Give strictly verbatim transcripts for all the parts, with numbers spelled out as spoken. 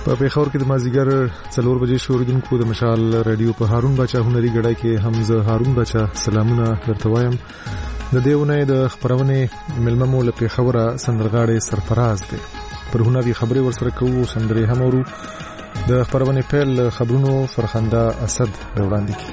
په پیښور کې د مازیګر څلور بجې شوریدونکو د مشال رادیو په هارون بچا هنري غړای کې حمزه هارون بچا سلامونه درته وایم. د دیونه د خبرونه ملمه مول په خبره سندرغاړي سرفراز دي پر هنري خبري ورسره کوو سندري هم ورو د خبرونه پیل خبرونو فرخنده اسد وړاندې کی.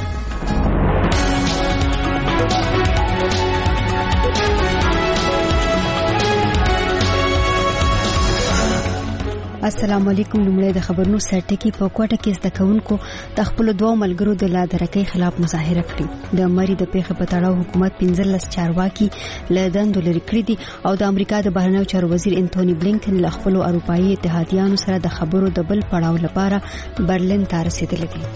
السلام علیکم. لومړی د خبرونو سرټکی په کوټه کې زده کوونکو د خپل دوه ملګرو د لادرکۍ خلاف مظاهره کړې. د مری د پیښې په تړاو حکومت پنځلس چارواکي له دندو لرې کړي دي او د امریکا د بهرنیو چارو وزیر انټونی بلینکن له خپل اروپایي اتحادیانو سره د خبرو د بل پړاو لپاره برلین ته رسیدلی دي.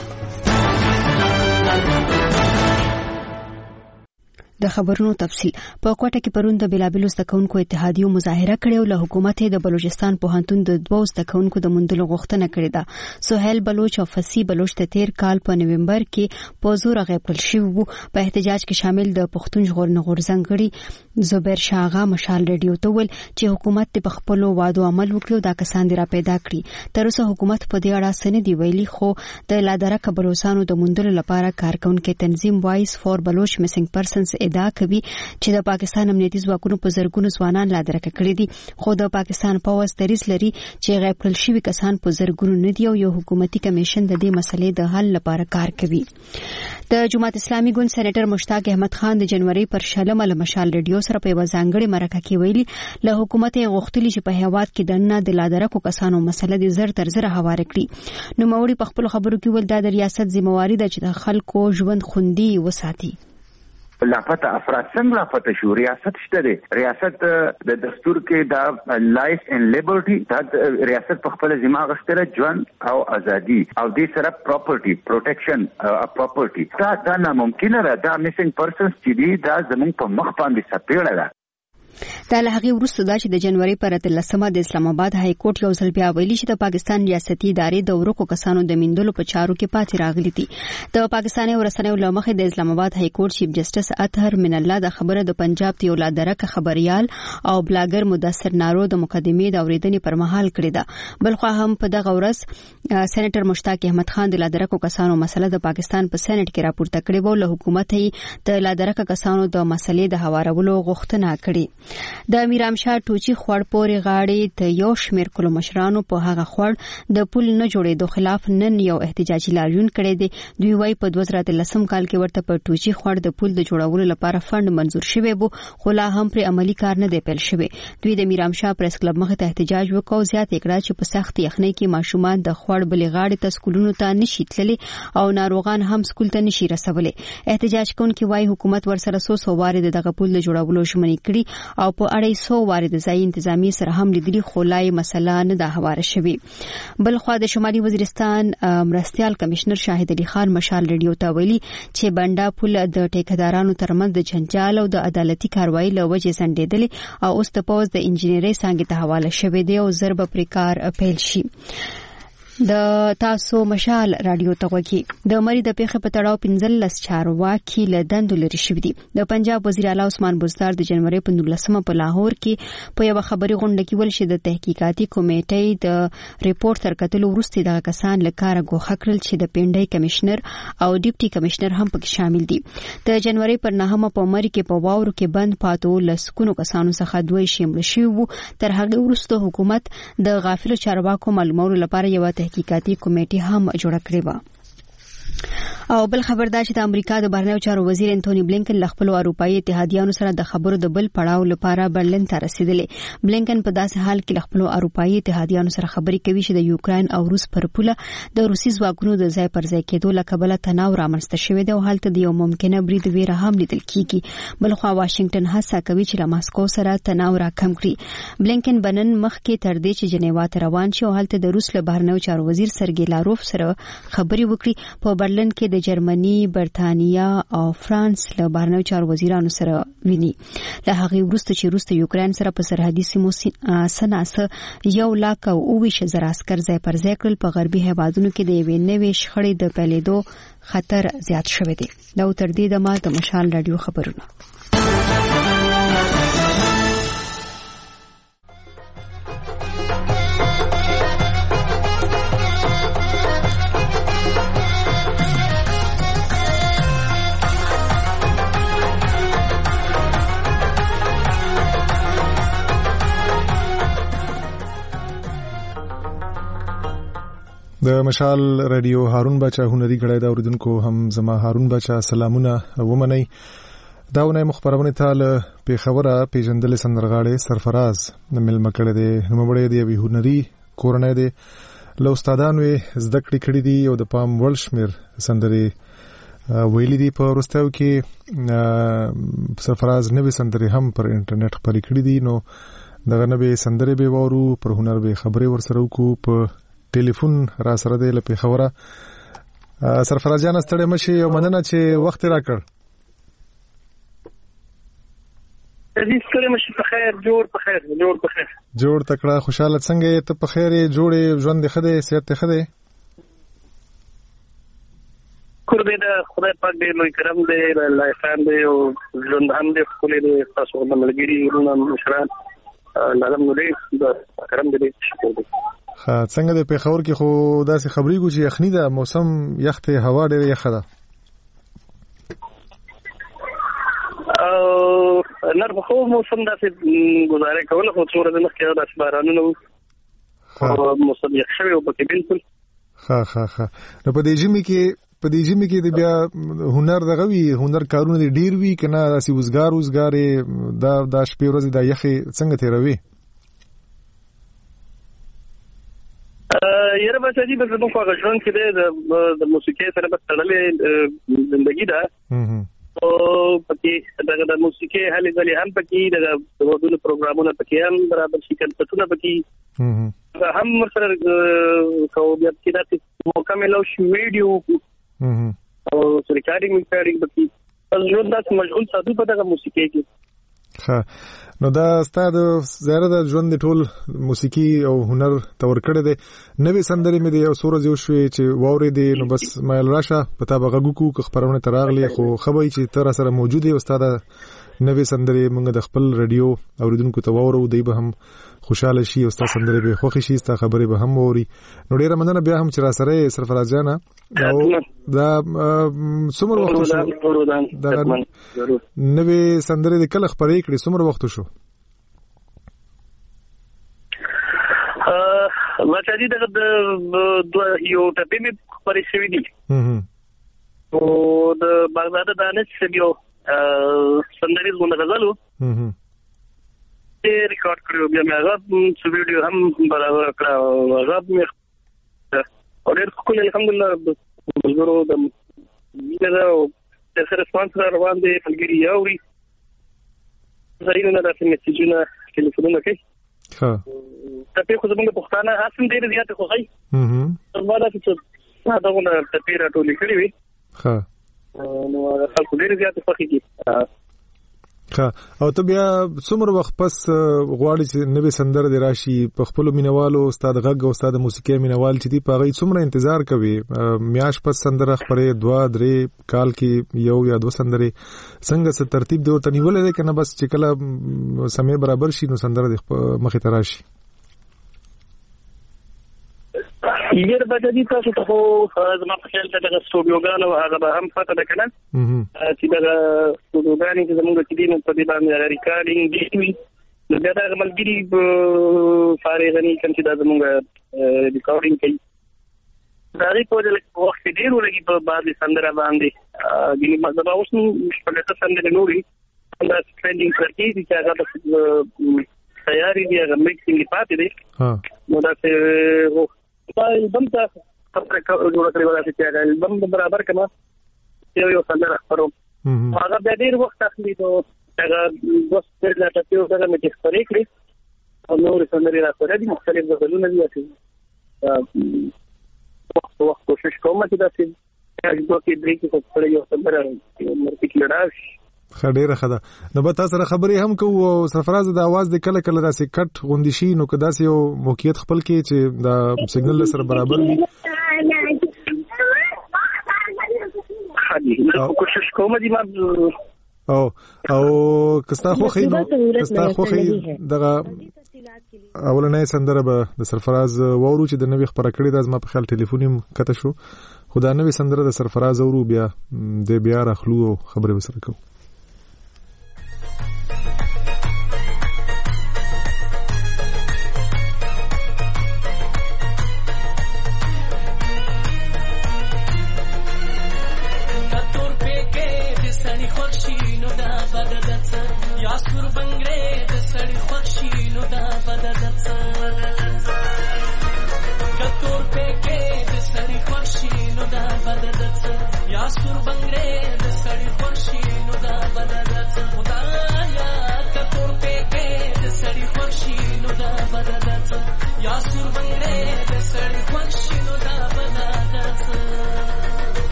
د خبرونو تفصیل په کوټه کې پرون د بلابلو زدهکونکو اتحادیو مظاهره کړې او له حکومت د بلوچستان پوهنتون د دوه زدهکونکو د مندلو غوښتنه کړې ده. سہیل بلوچ او فصیح بلوچ ته تیر کال په نومبر کې په زور غیب کړل شوی وو. په احتجاج کې شامل د پښتون ژغورنې غورځنګ غړي زبیر شاغا مشال رادیو ته ویل چې حکومت د خپل وعدو عمل وکړي او دا کسان دی را پیدا کړي. تر اوسه حکومت په دې اړه څه نه دی ویلي، خو د لادرک بلوچستانو د مندلو لپاره کارکونکو تنظیم وایس فور بلوچ میسنګ پرسنز ادعا کوي چې د پاکستان امنیتي ځواکونو په زرګونو ځوانان لادرک کړي دي، خو د پاکستان پوځ دریځ لري چې غیب کړل شوی کسان په زرګونو نه دي او یو حکومتي کمیشن د دې مسلې د حل لپاره کار کوي. د جماعت اسلامي ګوند سېنیټر مشتاق احمد خان د جنوري پر شلمه له مشال رادیو سره په وزانګړي مرکه کې ویلي له حکومت غوښتلی چې په هیواد کې دنه د لادرکو کسانو مسله د زر تر زر هواره کړي. نو موري په خپل خبرو کې ول د ریاست ذمہواری ده چې د خلکو ژوند خوندي وساتي. لاپته افراد څنګه لاپته شو؟ ریاست شته دی. ریاست د دستور کې دا لایف اینڈ لیبرټي دا ریاست په خپل ذمہ غوښتل ژوند او ازادي او د سره پراپرټي پروټیکشن اف پراپرټي دا دا ناممکن ده. دا میسنګ پرسنز چې دی دا زموږ په مخ باندې سپېړه ده. دا له هغې وروسته دا چې د جنوري پر اتلسمه د اسلام آباد های کورټ یو ځل بیا ویلي چې د پاکستان ریاستي ادارې د ورکو کسانو د میندلو په چارو کې پاتې راغلي دي. د پاکستاني ورسنیو له مخې د اسلام آباد های کورټ چیف جسټس اطهر من الله د خبره د پنجاب د یو لادرک خبريال او بلاګر مدثر نارو د مقدمې د اوریدنې پر مهال کړې ده. بلخو هم په دغه ورځ سېنیټر مشتاق احمد خان د لادرکو کسانو مسله د پاکستان په سېنیټ کې راپورته کړې و. له حکومت یې د لادرک کسانو د مسلې د هوارولو غوښتنه کړې. د میرامشاه ټوچی خوړ پورې غاړي ته یو شمیر کلو مشرانو په هغه خوړ د پول نه جوړېدو خلاف نن یو احتجاجي لاریون کړی دی. دوی وايي په دوه زره اتلسم کال کې ورته په ټوچی خوړ د پول د جوړولو لپاره فند منزور شوی وو، خو لا هم پر عملی کار نه دی پیل شوی. دوی د میرامشاه پریس کلب مخ ته احتجاج وکاو، زیات کړه چې په سخت یخنۍ کې ماشومان د خوړ بلې غاړي ته سکولونو ته نشي تللی او ناروغان هم سکول ته نشي رسولي. احتجاج کوونکي وايي حکومت ورسره سو سو واره دغه پول د جوړولو ژمنې کړي او په اړه سو واره د ځای انتظامی سره هم لیدلي، خو لای مسله نه ده هواره شوی. بل خو د شمالي وزیرستان مرستيال کمشنر شاهد علي خان مشال رادیو ته ویلي چې بنډا پول د ټیکدارانو ترمنځ د جنجال او د عدالتي کاروایی له وجې سندېدل او اوس د پوز د انجینری څنګه ته حواله شوی دی او ضرب پر کار پیل شي. د تاسو مشال رادیو ته وکی د مری د پیښې په تړاو پنځلس چارواکي له دندو لري شوی دي. د پنجاب وزیر اعلی عثمان بزدار د جنوري په نولسمه په لاهور کې په یو خبري غونډه کې ول چې د تحقیقاتي کمیټې د ریپورت تر کتلو وروسته د کسان لکاره غوښه کړل چې د پنډای کمشنر او ډیپټي کمشنر هم پکې شامل دي. د جنوري پر نهمه په مری کې په واورو کې بند پاتو لسکونو کسانو څخه دوی شامل شوی وو. تر هغه وروسته حکومت د غافلو چارواکو معلوماتو لپاره یو تحقیقاتي کمیټه هم جوړه کړې و. او بل خبر دا چې د امریکا د بهرنیو چارو وزیر انټونی بلینکن له خپل اروپایي اتحادیانو سره د خبرو د بل پړاو لپاره برلین ته رسیدلی. بلینکن په داسې حال کې له خپل اروپایي اتحادیانو سره خبرې کوي چې د یوکرين او روس پر پوله د روسي ځواکونو د ځای پر ځای کېدو له کبله تناو رامنځته شوی دی او حالت د یو ممکنه برید ویره هم لیدل کیږي. بل خو واشنگټن هڅه کوي چې له ماسکو سره تناو راکم کړي. بلینکن بنن مخ کې تر دې چې جنیوا ته روان شي او حالت د روس له بهرنیو چارو وزیر سرګی لاروف سره خبرې وکړي. په برلین کې د جرمني، برتانیا او فرانس له بهرنیو چارو وزیرانو سره ویني. له هغه وروسته چې روس د یوکرين سره په سرحدي سیمو سناسه یو لاک او اوویش زره عسكر ځای پر ځای کړل. په غربي هیوادونو کې د یوې نوې شخړې د پیلېدو خطر زیات شوی دی. دا تر دې د ما د مشال رادیو خبرونه. د مشال رادیو هارون بچا هنري غړای دا اوریدونکو هم زما هارون بچا سلامونه ومني. داونه مخبرونه تعالی په خبره پیژندل سندرغاړي سرفراز د مل مکړه دي نوموړي دی وی هنري کورنۍ دي له استادانو زده کړې کړې دي او د پام ولشمیر سندري ویلي دي په ورستاو کې سرفراز نوې سندري هم پر انټرنیټ خپرې کړې دي. نو دغه نوې سندري به وورو پر هنر به خبرې ورسره وکړو په ټلیفون را سره دی لپاره خبره. سرفراز جان ستړي مشي او مننه چې وخت راکړ. عزیز ستړي مشي په خیر جوړ په خیر جوړ په خیر جوړ تکړه خوشاله څنګه ته په خیر جوړې ژوند خده صحت خده کور دې دا خدای پاک دې لوی کرم دې الله احسان دې او ژوند هم دې خپل دې تاسو باندې ملګری ورونه مشران لازم نو دې دا کرم دې شکر دې. ها څنګه د پیښور کې خو داسې خبرې کوي چې یخني ده موسم یخته هوا ډېره یخه ده او نر په خو موسم داسې گزاره کوله خو څوره د مخکې داسې بارانونه او موسم یخ شوی او پکې بالکل ها ها ها نو په دې ژمي کې په دې ژمي کې د بیا هنر دغه وی هنر کارونه ډیر وی کنه داسې وزګار وزګارې دا د شپې ورځې د یخي څنګه تیروي یره بچا جی بس نو خو غژن کې د د موسیقي سره په تړلې ژوندۍ ده او پکې دغه د موسیقي هلي ځلې هم پکې د ودونو پروګرامونه پکې هم برابر شي کنټونه پکې هم سره کو بیا کې د مکمل شو ویډیو او ریکارډینګ ریکارډینګ پکې ژوند د مشغول ساتو په دغه موسیقي کې. ها نو دا ستاد زیاده د ژوند ټول موسیقي او هنر تور کړی دی نوې سندري مې دی او سورز یو شوي چې ووري دی نو بس مایل راشه پتا بغو کو خبرونه تراغلی خو خبري چې تر سره موجوده او استاد نوې سندري موږ د خپل رادیو اوریدونکو ته وورو دی به هم خوشاله شي او استاد سندري به خوښ شي استاد خبري به هم ووري. نو ډیره مننه بیا هم چې را سره سرفراز جان او دا څومره وخت شو دا نوې سندري د کله خبرې کړې څومره وخت شو ما چې دې د یو ټپې مې خبرې شوې دي او د بغداد دانش سټډیو سندري زونه غزلو ته ریکارډ کړو بیا مې هغه څو ویډیو هم برابر کړو هغه مې او ډېر خپل الحمدلله ملګرو د مینا او د سره سپانسر روان دي فلګری یاوري زاینه نه راځي میسجونه ټلیفونونه کوي ها ته خو زموږ پښتانه اسم ډېر زیات خوښي هم ما دا چې دا دغه ټپې راټولې کړې وي ها نو خلکو ډېر زیات خوښي دي. ها او ته بیا څومره وخت پس غواړي چې نوې سندره دی راشي په خپل مینوالو استاد غږ او استاد موسیقي مینوال چې دی په غي څومره انتظار کوي میاش پس سندره خبره دوا درې کال کې یو یا دو سندره څنګه څه ترتیب دی ورته نیولې ده کنه بس چې کله سمې برابر شي نو سندره مخې ته راشي. یره بچا دي تاسو ته خو زما په خیال ته د سټوډیوګانو هغه به هم پته ده کنه چې دا سټوډیوګانې چې زموږ کې دي نو په دې باندې ریکارډینګ دي نو دا د ملګری فارغ نه کوم چې دا زموږ ریکارډینګ کوي دا ری په دې وخت کې ډیرو لګي په باندې سندره باندې ګینه مزه اوس نو شپږ سندره نوري دا ټرینډینګ کوي چې هغه تیاری دی هغه میکسینګ پاتې دی نو دا څه البم ته خبره جوړ کړی ولا چې هغه البم برابر کما یو یو سندره خبرو هغه د ډیر وخت اخلي نو هغه بس پر لا ته یو څنګه مې خبرې کړې او نور سندري راځي دي مختلف غزلونه دي چې وخت وخت کوشش کوم چې دا چې هغه دوی درې کې خبرې یو سندره مرتي کړه خډيره خدا نو به تاسو سره خبرې هم کوو او سرفراز د आवाज د کله کله داسې کټ غوندي شي نو کدا سه یو موقعیت خپل کې چې دا سیګنل سره برابر وي کوشش کوم دي ما او او کستا خو خینو کستا خو خې دغه اولنې سندره به د سرفراز وورو چې د نوې خبره کړې د ازما په خیال ټلیفونیم کته شو خدا نوې سندره د سرفراز وورو بیا د بیا راخلو خبرې وسره کوو.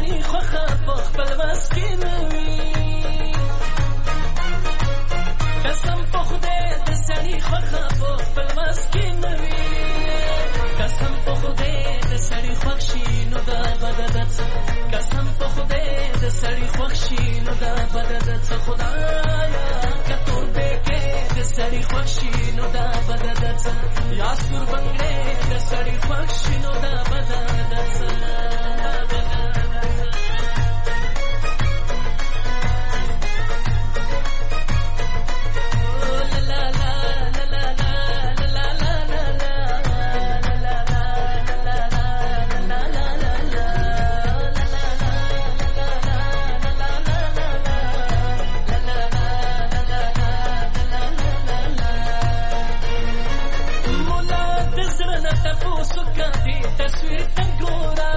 سړی خوخه په خپل وس کې نه وي قسم په خدای د سړی خوخه په خپل وس کې نه وي قسم په خدای د سړی خوښ شي نو دا بد ده څه قسم په خدای د سړی خوښ شي نو دا بد ده څه خدایا که تور بیکې د سړی خوښ شي نو دا بد ده څه یا سور بنګړې د سړی خوښ شي نو دا بد ده څه تصویر تنګورا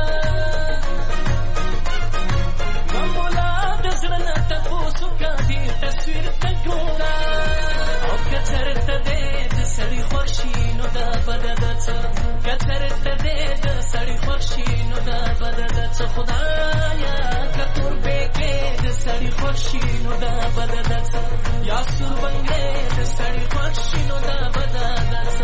غمولا د زړه نه تاسو کدي تصویر تنګورا او کچرته دې د سړی خوشي نو دا بد ده څه کچرته دې د سړی خوشي نو دا بد ده څه خدایا کتور بیکې د سړی خوشي نو دا بد ده څه یا سور بنګې د سړی خوشي نو دا بد ده څه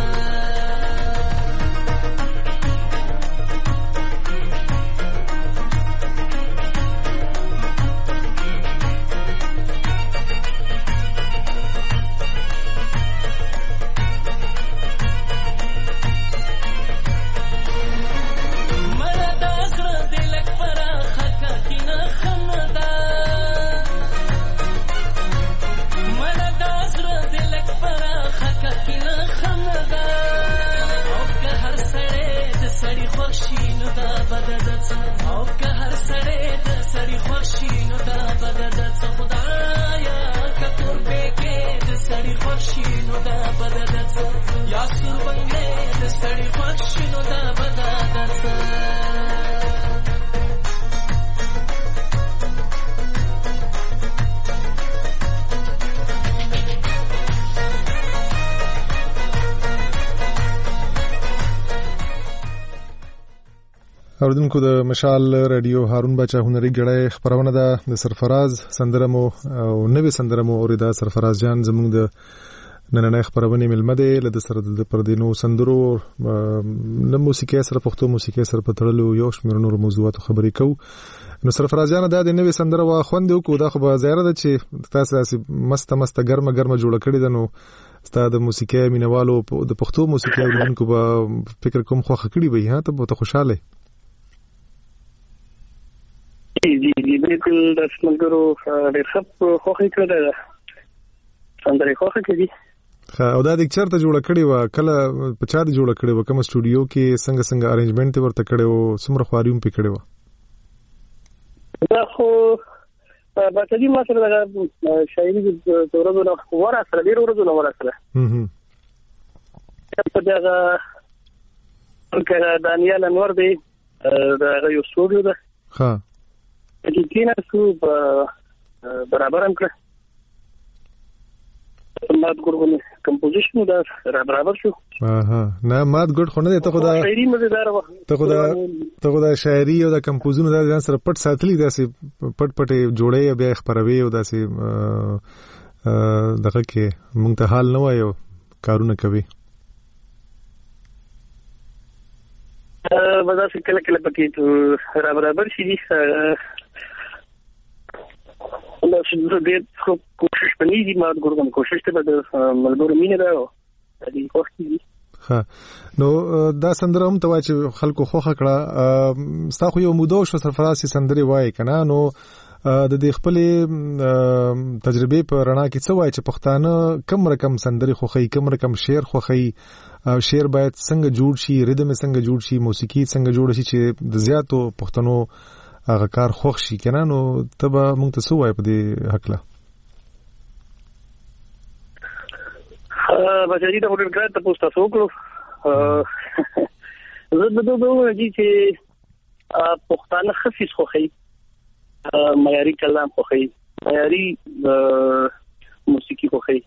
او که هر سړی د سړی خوښي نو دا بد ده څه خدایا که تور بیکې د سړی خوښي نو دا بد ده څه یا سور بنګړې د سړی خوښي نو دا بد ده څه اوردونکو د مشال رادیو هارون بچا هنري ګړای خبرونه ده د سرفراز سندرمو او نوې سندرمو اوریدا سرفراز جان زموږ د نننۍ خبرونه ملمه ده له سره د پردینو سندرو نو موسیقي سره پښتو موسیقي سره په تړلو یو شمېر نور موضوعات خبرې کوو نو سرفراز جان دا د نوې سندره وا خوند وکړو دا خو به ظاهر ده چې تاسو داسې مست مست ګرمه ګرمه جوړ کړی ده نو ستاسو د موسیقي مینوالو د پښتو موسیقي اوریدونکو به فکر کوم خوښ کړی وي ها ته به خوشاله جی جی بالکل د څنګهرو ډېر ښه خوښی کړی ده سندرې خوښه کړي او دا د چرته جوړ کړی و کله په چا د جوړ کړی و کوم سټوډیو کې څنګه څنګه ارینجمنت ورته کړی و څومره خواریوم پې کړی و دا خو باندې ما سره دا شاعري د ورځو نه ورا سره ډېر ورځو نه ورا سره هم په دا کله دانیال انور دی دا یو سټوډیو ده ها چې کینا سو برابر هم کړ مات ګورونه کمپوزیشن دا برابر شو اها نه مات ګډ خو نه ته خدا شاعري مزیدار و ته خدا ته خدا شاعري او د کمپوزونو دا ځان سره پټ ساتلی داسې پټ پټ جوړې بیا خبروي او داسې دغه کې مونږ ته حال نه وایو کارونه کوي ودا چې کله کله پکې ته برابر شي نو چې دې خو کوشش پني دي ما ګورم کوشش ته به ملګرو مینه ده دې کوښښ ها نو دا سندره هم ته چې خلکو خوخه کړه ستا خو یو مودو شو سرفراز سندري وای کنه نو د دې خپل تجربه په رڼا کې څه وای چې پښتانه کم رقم سندري خوخی کم رقم شعر خوخی او شعر باید څنګه جوړ شي ریدم څنګه جوړ شي موسیقي څنګه جوړ شي چې د زیاتو پښتنو هغه کار خوښ شي کنه نو تبه مونږ ته څه وای په دې حق له ها بچی دا ډېر ګرات تاسو تاسو وکړو زه د دوه وږي چې پښتانه خفيس خوخی معیاري کلام خوخی معیاري موسیقي خوخی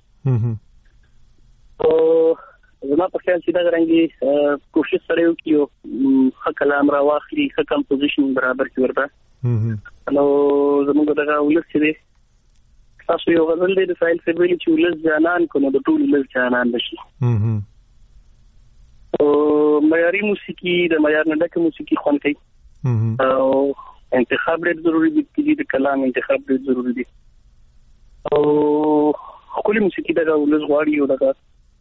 او زما په خیال چې دا غرانګي کوشش سره یو کیو ښه کلام را واخلي ښه کمپوزیشن برابر کړی ورته نو زموږ دغه ولس چې دی تاسو یو غزل دی د سایل سیبلی چې ولس جانان کو نو د ټول ولس جانان بشي او معیاري موسیقي د معیار نه ډکه موسیقي خوند کوي او انتخاب ډېر ضروری دی د کلام انتخاب ډېر ضروری دی او خپل موسیقي دغه ولس غواړي او دغه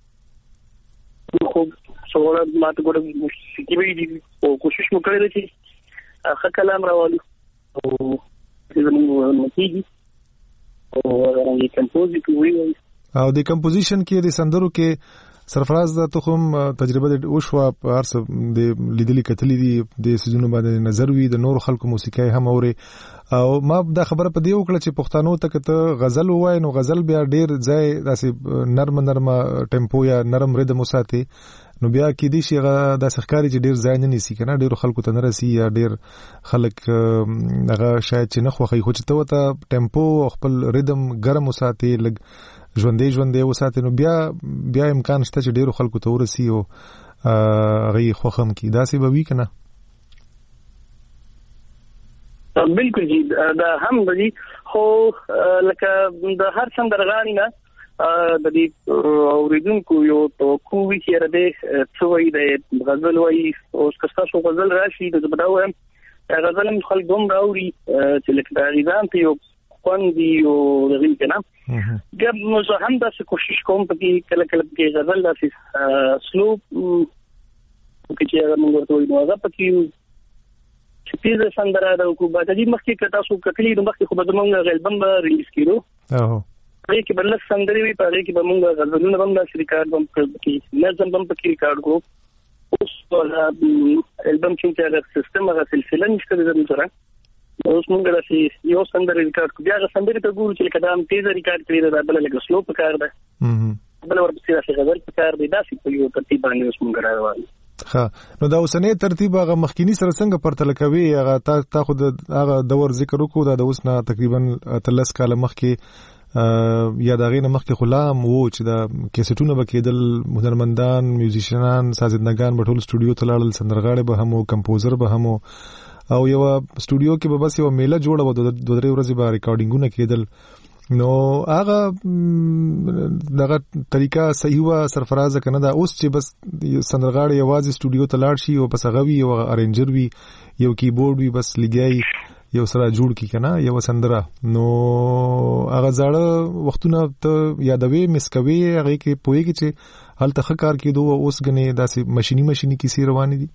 خو څوره ماته ګورم موسیقي به دي او کوشش مو کړی دی چې ښه کلام راوړو او زموږ موسیقي او هغه کمپوزیټ وی او د کمپوزیشن کې د سندرو کې سرفراز د تخم تجربه د اوشوا په ارس د لیدلې کتلې دي د سيزونو باندې نظر وی د نور خلکو موسیقي هم اوري او ما دا خبره په دی وکړه چې پښتنو ته کته غزل وای نو غزل بیا ډیر ځای داسې نرم نرم ټیمپو یا نرم ریدم وساتي نو بیا کې دي چې د سخکاری چې ډیر ځای نه نيسي کنه ډیر خلکو ته نه راسي یا ډیر خلک هغه شاید چې نه خوخي خو چې ته ته ټیمپو خپل ریدم ګرم وساتي لګ ژوندې ژوندې وساتي نو بیا بیا امکان شته چې ډیرو خلکو ته ورسي او غي خوخم کی داسې به وی کنه بالکل جی دا هم دی خو لکه د هر سندرغاړي نه د دې اوریدونکو یو توقع وی چې رده څوې د غزل وای او تاسو غزل راشي د بداوم غزل خلک دوم راوړي چې لکه دا غیزان ته یو خوندي او دغه کنه ګم نو زه هم دا کوشش کوم په کې کله کله کې غزل داسې سلو کې چې موږ ورته وایو هغه پکې چې پیزه سندره د حکومت د مخکې کتا سو ککلی د مخکې خو به موږ غلبم ریلیز کړو او هغه کې بل سندري وی په هغه کې به موږ غزلونه هم د ریکارډ هم کې نظم هم پکې ریکارډ کو اوس ولا البم چې هغه سیستم هغه سلسله نشته د سره اوس موږ راځي یو سندري ریکارډ کو بیا سندري ته ګورو چې کدا هم تیز ریکارډ کړی دا بل لګ سلو په کار ده بل ورپسې راځي غزل په کار دی دا چې په یو ترتیب باندې اوس موږ راوړو ها نو دا اوسنۍ ترتیب هغه مخکینی سره څنګه پرتل کوي هغه تا خو هغه دور ذکر وکړو دا د اوسنه تقریبا تلس کال مخکې یا دا غینه مخکې غلام وو چې دا کیسټونه بکیدل هنرمندان میوزیشنان سازندگان په ټول سټوډیو ته لاړل سندرغاړي به هم او کمپوزر به هم او یو سټوډیو کې به بس یو میله جوړه و د درې ورځې به ریکارډینګونه کېدل نو هغه دغه طریقہ صحیح وا سرفراز کنه دا اوس چې بس سندرغاړي یوازې سټوډیو ته لاړ شي او بس هغه وی او ارنجر وی یو کیبورډ وی بس لګي یو سره جوړ کی کنه یو سندره نو هغه زړه وختونه ته یادوي مسکوي هغه کې پويږي چې هلته ښه کار کېدو اوس غني داسې ماشيني ماشيني کیسې روانې دي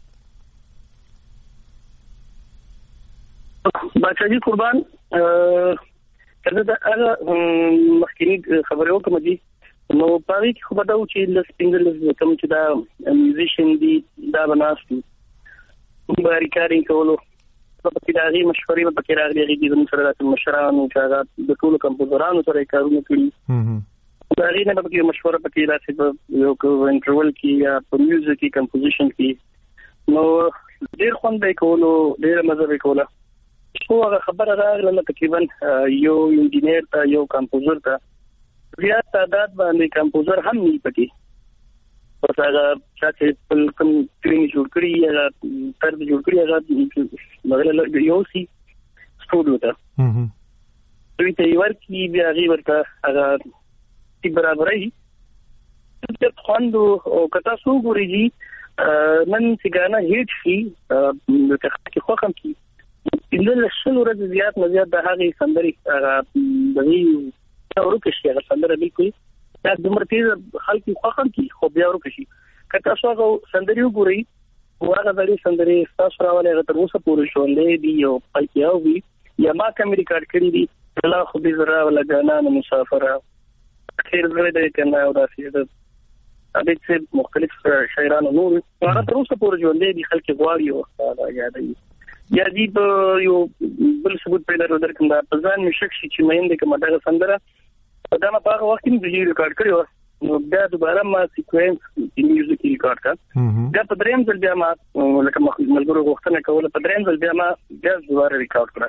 بچی قربان کله دا هغه مخکینی خبرو کوم دي نو پاره کې خو بداو چې د سپینګل کوم چې دا میوزیشن دي دا بناستي په ریکارډینګ کولو په کې دا غي مشورې په کې راغلي دي د سره د مشرانو چې هغه د ټولو کمپوزرانو سره کارونه کوي دا غي نه په کې مشوره په کې راځي یو انټرول کې یا په میوزیک کې کمپوزیشن کې نو ډیر خوند به کولو ډیر مزه به کوله خو هغه خبره راغله تقریبا یو انجینیر ته یو کمپوزر ته زیات تعداد باندې کمپوزر هم نه پټي پس هغه چې په کوم ټریننګ جوړ کړی یا تر جوړ کړی هغه مګر یو سی سټوډیو ته دوی ته یو ورکی بیا غي ورته هغه چې برابرې چې خوند او کتا سو ګوري نن څنګه هیټ شي د تخکي خو کوم کی د لسل ورځ زیات نه زیات د هغه سندري هغه د وی اورو کې شي هغه سندره بالکل دا د مرتیز خلک خو کوم کی خو بیا اورو کې شي کته سو هغه سندري وګوري هغه د سندري تاسو راولې هغه تر اوسه پورې شوندې دی یو پلکیاو وی یا ما کوم ریکارډ کړی دی الله خو دې زرا ولا جانان مسافر خیر زړه دې کنه او دا سي د ابي څه مختلف شاعرانو نور هغه تر اوسه پورې ژوندې دي خلک غواړي او دا یادې یا دې یو بل ثبوت پیدا درکم دا ځان مشک شي چې مېندې کومه دا سندره دا ما په هغه وخت کې ویډیو ریکارډ کړو نو بیا دوباره ما سیکوینس د میوزیک ریکارډ کړ دا په دریم ځل بیا ما لکه ملګرو غوښتنه کوله په دریم ځل بیا ما بیا دوباره ریکارډ کړ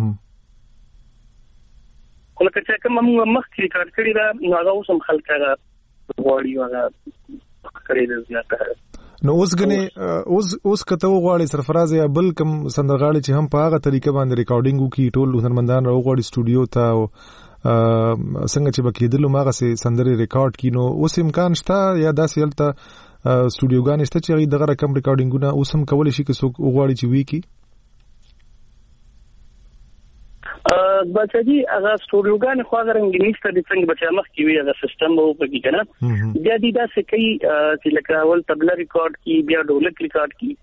خو لکه چې کوم مخکې ریکارډ کړی دا نو هغه اوس هم خلک هغه غواړي هغه کړی دی زیاته نو اوس غني اوس اوس کته وغواړي سرفراز یا بل کم سندرغاړي چې هم په هغه طریقه باندې ریکارډینګ وکړي ټول هنرمندان راوغواړي سټوډیو ته او څنګه چې بکیدلو ماغه سي سندري ریکارډ کینو اوس امکان شته یا داسې هلته سټوډیوګان شته چې دغه رقم ریکارډینګونه اوس هم کولای شي که څوک وغواړي چې وی کی بچا جی هغه سټوډیوګان خو هغه رنګینسته د څنګه بچا مخ کې وی هغه سیستم وو پکې کنه بیا دي دا څه کوي چې لکه اول تبلا ریکارډ کی بیا ډولک ریکارډ کی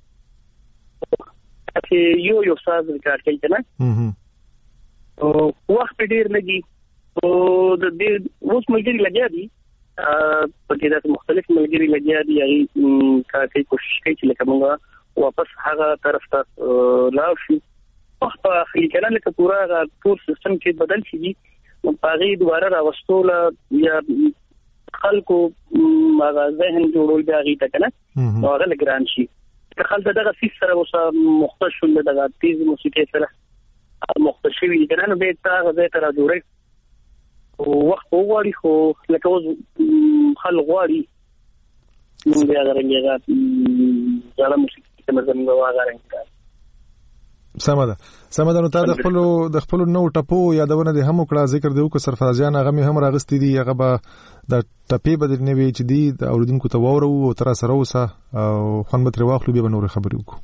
چې یو یو ساز ریکارډ کوي کنه او وخت ډیر لګي او د دې اوس ملګری لګیا دي په دې د مختلف ملګری لګیا دي هغه کوي کوشش کوي چې لکه موږ واپس هغه طرف ته لاړ شو وخت اخلي کنه لکه پورا ټول سیستم کې بدل شي نو پاره دوباره راوستول یا خلکو هغه ذهن جوړول دی هغه ته کنه نو هغه لګران شي خلک دغه فیس سره وسه مختص شول دغه تیز موسیقي سره مختص شي کنه نو به تا غزه تر جوړي وخت وغواړي خو لکه اوس خلک غواړي نو بیا درنګه ځاله موسیقي څخه زموږ واغارنګ سمده سمده نو تا د خپل د خپل نو ټپو یادونه دي هم کړه ذکر دیو کو سرفرازیان هغه هم راغستې دي هغه به د ټپې بدل نه وی چې دي د اوریدونکو ته وورو او تر سره وسه او خون به تر واخلو به نور خبرې وکړو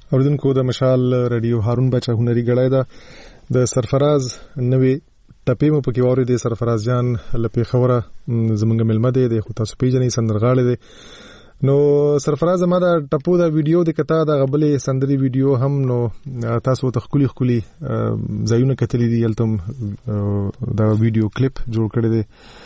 اوریدونکو د مشال رادیو هارون بچا هنري غړای دا د سرفراز نوې ټپې مو پکې ووري د سرفراز جان لپاره خبره زمونږ ملمه دی د خو تاسو پیژنې سندرغاړي دی نو سرفراز ما دا ټپو دا ویډیو د کتا دا غبلې سندري ویډیو هم نو تاسو ته خولي خولي زایونه کتلې دي یلتم دا ویډیو کلیپ جوړ کړی دی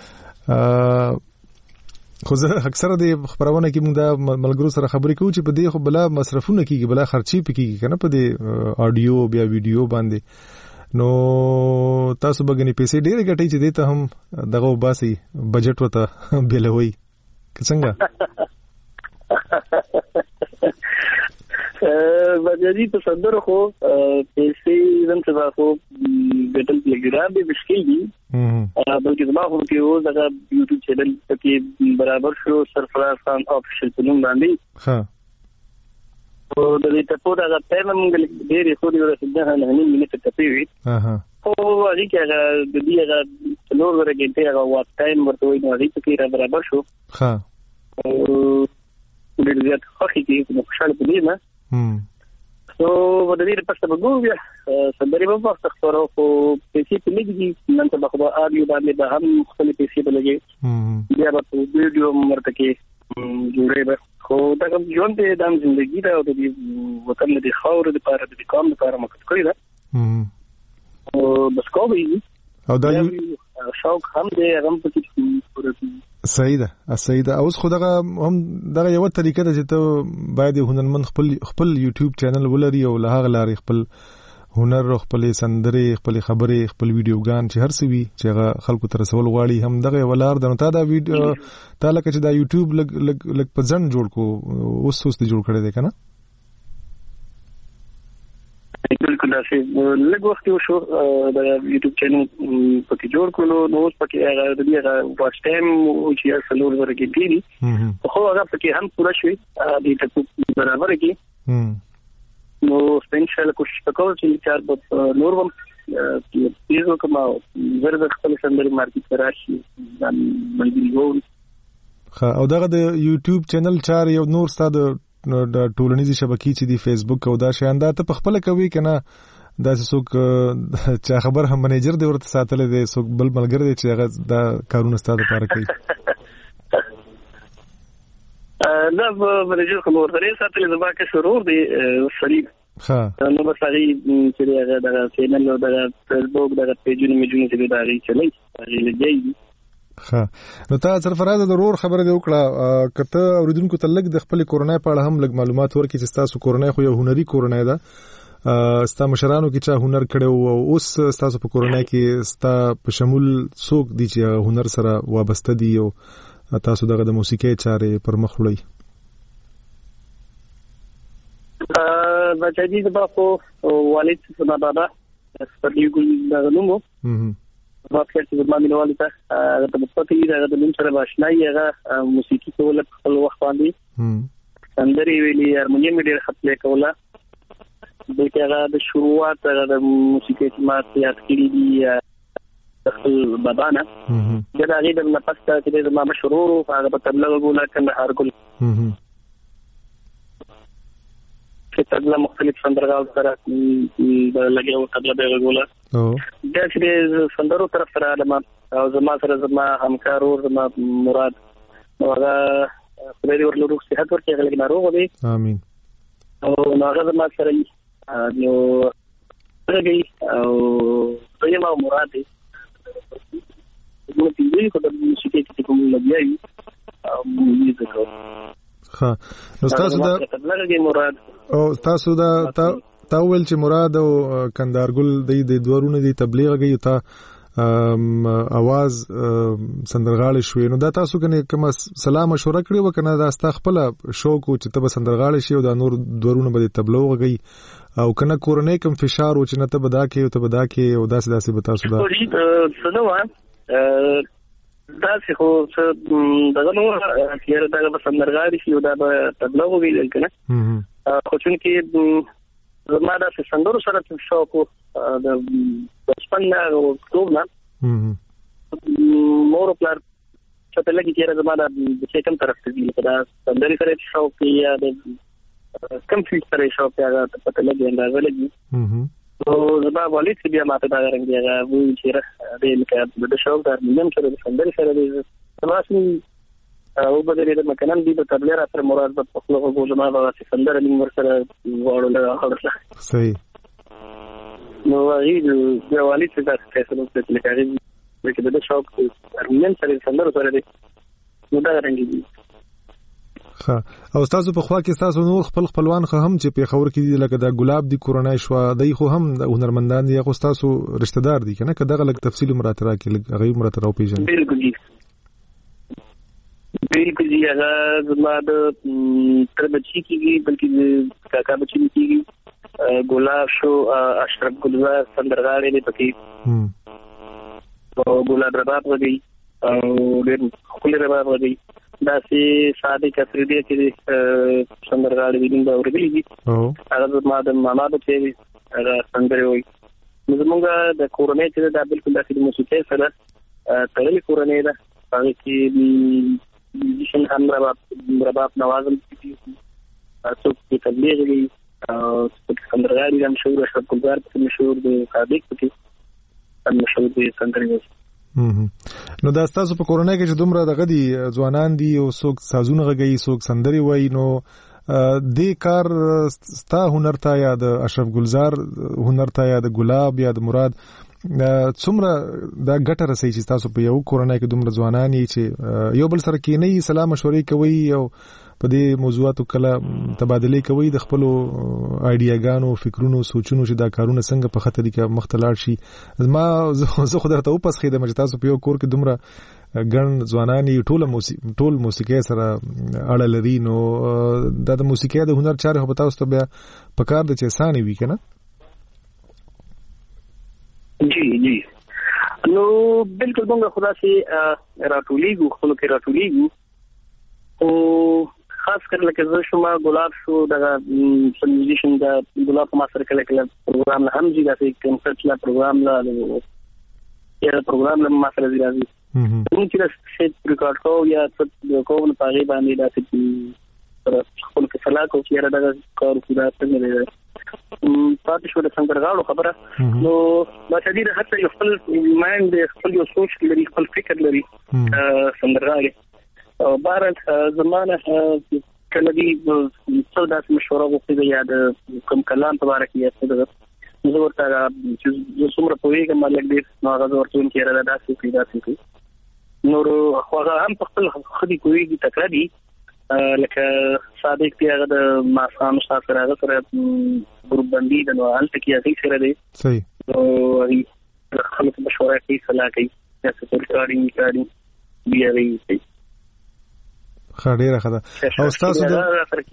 خو زه اکثره د خبرونه کې موږ د ملګرو سره خبرې کوو چې په دې خو بلا مصرفونه کیږي بلا خرچي پکېږي کنه په دې آډیو بیا ویډیو باندې نو تاسو بګنی پیسې ډېرې ګټي چې دې ته هم دغه باسي بجټ وته بیلوي څنګه باندې په صدر خو پیسې زم څه خو ګټل لګرا به مشکل دي بلکې زما خو کې و دا یوټیوب چینل کې برابر شو سرفراز خان افیشل په نوم باندې ها او د دې ته په دا ټایم موږ ډېرې خو دې ورسېده نه نه مینه ته پیوي ها او هغه کې هغه د دې هغه نور ورګې ته هغه وخت ټایم ورته وي نو هغه کې برابر شو ها او د دې ته خو کې نو خوشاله پدې نه هم نو د دې په څه بګو بیا سندري په وخت خبرو خو پیسې په لګي نن ته خو آډیو باندې به هم خپل پیسې بلګي بیا په ویډیو مرته کې جوړې به خو دا کوم ژوند دې د ژوندۍ دا د وطن د خاور د پاره د کام لپاره مخکې کړی دا او بس کوی او دا شوق هم دې هم پکې صحیح ده صحیح ده اوس خو دغه هم دغه یو طریقه ده چې ته باید هنرمند خپل خپل یوټیوب چینل ولري او له هغه لارې خپل هنر او خپل سندرې خپل خبرې خپل ویډیوګان چې هر څه وي چې هغه خلکو ته رسول غواړي هم دغه ولار ده نو تا دا ویډیو تا لکه چې دا یوټیوب لګ لګ لګ په ځن جوړ کو اوس اوس ته جوړ کړی دی کنه بالکل داسې لږ وخت وشو د یوټیوب چینل پکې جوړ کړو نو اوس پکې هغه د دې واچ ټایم او چې څلور ورګې دی خو هغه پکې هم پوره شوی د ټکو برابر کې نو سپیشل کوشش وکړو چې چار په نور هم پیژو کما ورته خپل سندري مارکیټ راشي باندې وو او دغه د یوټیوب چینل چار یو نور ستاسو د ټولنیزي شبکې چې دی فیسبوک او دا شیان دا ته په خپل کوي کنه دا څوک چې خبر هم منیجر دی ورته ساتل دی څوک بل ملګری دی چې هغه دا کارونه ستاسو لپاره کوي دا منیجر کوم ورته ساتل زما کې شروع دی فرید ها نو بس هغه چې هغه دا چینل او دا فیسبوک دا پیجونه میجونه چې دا لري چلای هغه لګي ها نو تا سرفراز د ضرور خبره دی وکړه کته اوریدونکو ته لګ د خپل کورونای په اړه هم لګ معلومات ورکړي چې تاسو کورونای خو یو هنري کورونای ده ستا مشرانو کې چا هنر کړو او اوس تاسو په کورونای کې ستا په شمول څوک دي چې هنر سره وابسته دي او تاسو دغه د موسیقي چارې پر مخ وړئ ا بچی د باخو والد څخه بابا سپدیو ګل دا نومو ما خپل چې ما مینوالي ته هغه په پټي هغه د نن سره باشنای هغه موسیقي کول خپل وخت باندې سندري ویلي هارمونیم ډېر خپل کوله د هغه د شروعات هغه د موسیقي چې ما یاد کړی دي خپل بابانا دا هغه د نفسته چې د ما مشهور هغه په تبلیغ وګولا کنه هرګل چې تبلیغ مختلف سندرغاو سره د لګیو تبلیغ وګولا او دا چې سندرو طرف سره علما او زما سره زما همکارو زما مراد هغه خپل ورلو صحت ورته غلګ ناروغ دی امين او هغه زما سره نو هغه او زما مراد دی نو پیږي کوم چې کې کوم لګیای او موږ ها نو تاسو دا مراد او تاسو دا تا ویل چې مراد او کندارګل د دوارونه دی تبلیغ کوي تا اواز سندرغاړي شوې نو دا تاسو کنه کوم سلام مشوره کړی وکنه دا ستا خپل شوق چې ته سندرغاړي شي او دا نور دوارونه به تبلیغ کوي او کنه کورنۍ کوم فشار و چې نه ته بدا کې او ته بدا کې او داسې داسې بتا سو دا سنوا دا څه خو څه دغه نو چې دا به سندرغاړي شي او دا به تبلیغ ویل کنه خو چې زما دا سندرو سره څه شوق د بچپن نه او ټول نه مور پلار چې په لګي چې زما دا د کوم طرف ته دی دا سندري سره شوق یا د کم فیس سره شوق هغه ته پته لګي اندازه لګي او زما والد چې بیا ماته دا رنګ دی هغه وایي چې دې لکه د شوق د نن سره د سندري سره دی تاسو او بدرې د مکنن دی په تبلیغ سره مراد په خپل غو زما د سندره نیم سره وړل هغه صحیح نو هغه د والد چې دا فیصله وکړه چې هغه چې د شوق نن سره سندره سره دی نو دا رنګ دی ها او تاسو په خوا کې تاسو نور خپل خپلوان خو هم چې په خبر کې دي لکه دا ګلاب دی کورونای شو دای خو هم هنرمندان دي خو تاسو رشتہ دار دي کنه کدا غلط تفصیل مراتبه کې غي مراتبه او پیژن بالکل جی بالکل جی هغه زما د تر بچی کېږي بلکې کاکا بچی کېږي ګلاب شو اشرف ګلزار سندرغاړي دي پکې او ګلاب رباب غدي او ډېر خپل رباب غدي دا سي ساده کثرت دي چې سندرغاړي دي دا ورغلي دي او هغه ما د ماما د چي هغه سندري وي زمونږ د کورنۍ چې دا بالکل د موسیقي سره تړلې کورنۍ ده هغه کې د شین هم رباب رباب نوازم دي تاسو په تبلیغ دي او سندرغاړي هم مشهور شو ګلزار په مشهور دي صادق په هم مشهور دي سندري نو دا تاسو په کورونای کې چې دومره دغه دي ځوانان دي او څوک سازونه غږی څوک سندري وای نو دې کار ستا هنر ته یا د اشرف ګلزار هنر ته یا د ګلاب یا د مراد څومره دا ګټه رسي چې تاسو په یو کورونای کې دومره ځوانان یې چې یو بل سره کې نه سلام مشورې کوي او په دې موضوعاتو کله تبادله کوي د خپل ایډیاګانو فکرونو سوچونو چې دا کارونه څنګه په خطر کې مختلال شي ما زه خو درته اوپس خېده مې تاسو په یو کور کې دومره ګڼ ځوانان ټول موسیقي ټول موسیقي سره اړه لري نو د موسیقي د هنر چارې په تاسو ته بیا په کار د چې سانې وی کنه جی جی نو بالکل موږ خدا سي راټولېږو خپل کې راټولېږو او خاص کر لکه زه شوم ګلاب شو دا میوزیشن دا ګلاب ما سره کله کله پروګرام هم جی دا چې کنسرت لا پروګرام لا یا پروګرام لا ما سره دی راځي نو چې دا څه ریکارډ کو یا څه کوم په غي باندې دا چې خپل کې صلاح کو چې را دا کار پورا څنګه پاتې شو د څنګه خبره نو ما چې دې حتی یو خپل مایند خپل یو سوچ لري خپل فکر لري څنګه او بارت زمانه کله دې څو داسې مشوره وکړي یا د کوم کلام په اړه کې یا څه ورته چې څومره پوهیږم مالک دې نو هغه ورته کې را داسې کې داسې کې نور خو هغه هم په خپل خدي کوي تکراري لکه صادق دی هغه د ماسام سره هغه سره ګروپ باندې د نو حالت کې هغه سره دی صحیح او خلک مشوره کوي صلاح کوي یا څه ریکارډینګ کوي بیا وی خاډیره خدا او تاسو د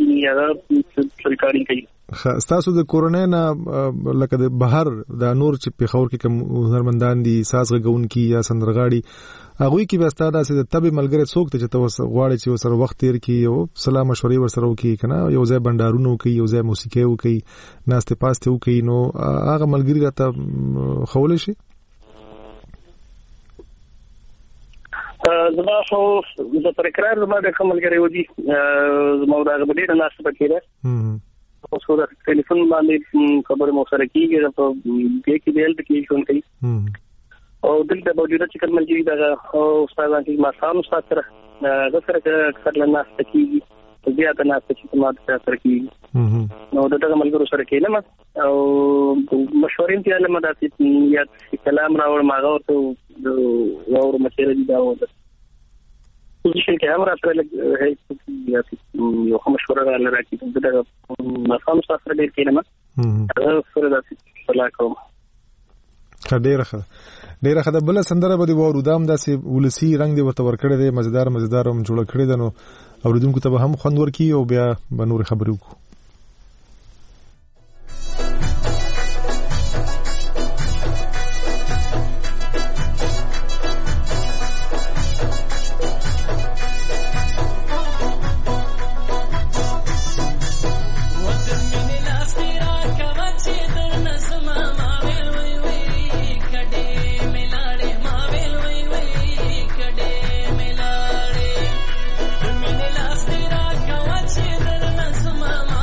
تاسو د کورونای نه لکه د بهر د نور چې په خور کې کوم هنرمندان دي ساز غون کی یا سندرغاړي هغه کې به ستاسو داسې د تبي ملګری څوک ته چې تاسو غواړي چې وسره وخت تیر کی او سلام مشورې ورسره وکي کنه یو ځای بندارونو کوي یو ځای موسیقي وکي ناشته پاسته وکي نو هغه ملګری راته خول شي زما خو د تکرار زما د کوملګری ودی زما د غبډې نه ناشته پکې اوس خو د ټلیفون باندې خبره مو سره کیږي په دې کې بیل کې شون کوي او دلته موجوده چې کوم ملګری دا او استادان چې ما سام استاد سره د سره کړل ناشته کیږي بیا ته ناشته چې ما سره کیږي نو دغه ملګرو سره کېنم او مشورې ته علم داسې یا کلام راوړ ماغه ورته د اور مشره دي دا وته پوزیشن کې هم راځي هي یو کوم مشوره راځي دغه مفهوم سره ډیر کېنم هغه سره داسې صلاح کوم ډیره ښه ډیره ښه بل سندره به وورو دام داسې ولسی رنگ دی ورته ورکړی دی مزیدار مزیدار هم جوړ کړی دی نو اوریدونکو ته هم خوند ورکي او بیا به نور خبرې وکړو Mama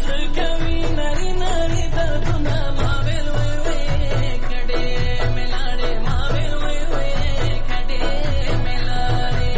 کوي نری نری دردونه ما ویل وای وای کډې ملاړې ما ویل وای وای کډې ملاړې.